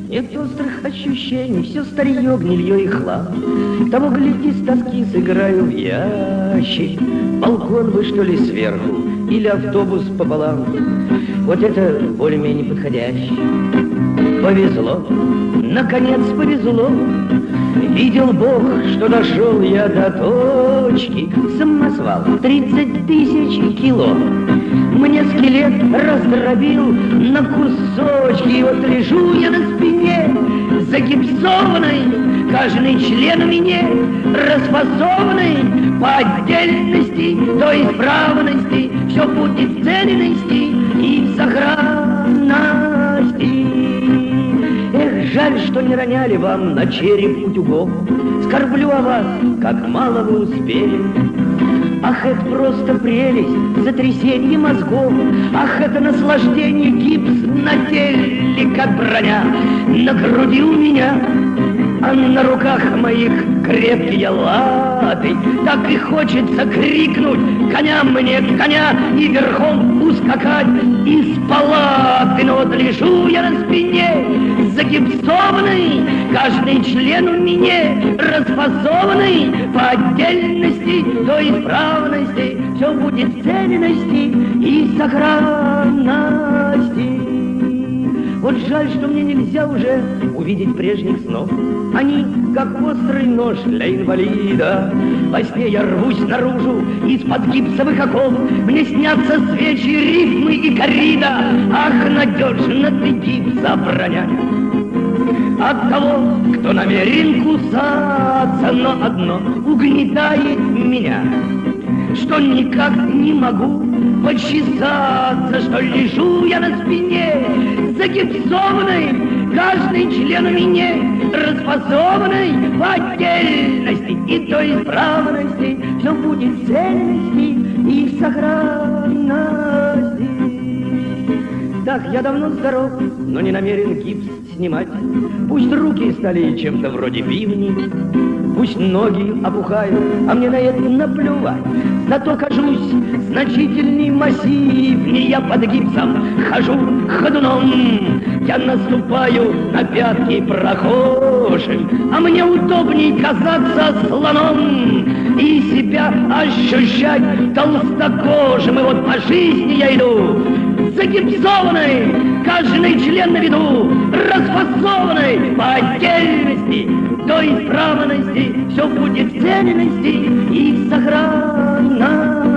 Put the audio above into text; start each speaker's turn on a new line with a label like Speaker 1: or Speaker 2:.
Speaker 1: Нет острых ощущений, все старье, гнилье и хлам. Того, гляди, с тоски сыграю в ящик. Балкон вы, что ли, сверху, или автобус пополам? Вот это более-менее подходящий. Повезло, наконец повезло. Видел Бог, что дошел я до точки. Самосвал 30 тысяч кило. Мне скелет раздробил на кусочки. И вот лежу я на спине, загипсованный, каждый член у меня расфасованный по отдельности, до исправности. Все будет в цельности и в сохранности. Эх, жаль, что не роняли вам на череп утюгов. Скорблю о вас, как мало вы успели. Ах, это просто прелесть, затрясение мозгов. Ах, это наслаждение, гипс на теле, как броня. На груди у меня, а на руках моих крепкие латы. Так и хочется крикнуть: коня мне, коня, и верхом ускакать из палаты. Но вот лежу я на спине, загипсованный, каждый член у меня расфасованный по отдельности, до исправности. Все будет в цельности и сохранности. Вот жаль, что мне нельзя уже увидеть прежних снов. Они, как острый нож для инвалида. Во сне я рвусь наружу из-под гипсовых оков. Мне снятся свечи, рифмы и коррида. Ах, надежно ты гипса броня от того, кто намерен кусаться. Но одно угнетает меня, что никак не могу почесаться, что лежу я на спине, загипсованный, каждый член у меня расфасованный по отдельности и до исправности. Все будет в цельности и в сохранности. Так, я давно здоров, но не намерен гипс снимать. Пусть руки стали чем-то вроде бивней, пусть ноги опухают, а мне на это наплевать. Зато кажусь значительней, массивней. Я под гипсом хожу ходуном, я наступаю на пятки прохожим, а мне удобней казаться слоном и себя ощущать толстокожим. И вот по жизни я иду загипсованный, каждый член на виду, расфасованный по отдельности, до исправности. Все будет в цельности и в сохранности.